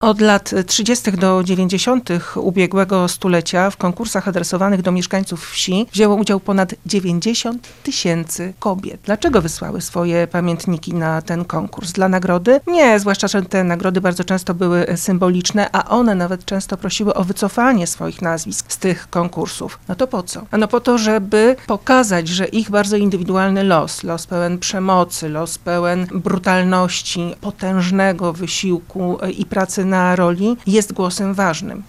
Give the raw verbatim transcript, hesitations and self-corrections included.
Od lat trzydziestych do dziewięćdziesiątych ubiegłego stulecia w konkursach adresowanych do mieszkańców wsi wzięło udział ponad dziewięćdziesiąt tysięcy kobiet. Dlaczego wysłały swoje pamiętniki na ten konkurs? Dla nagrody? Nie, zwłaszcza, że te nagrody bardzo często były symboliczne, a one nawet często prosiły o wycofanie swoich nazwisk z tych konkursów. No to po co? Ano po to, żeby pokazać, że ich bardzo indywidualny los, los pełen przemocy, los pełen brutalności, potężnego wysiłku i pracy na roli jest głosem ważnym.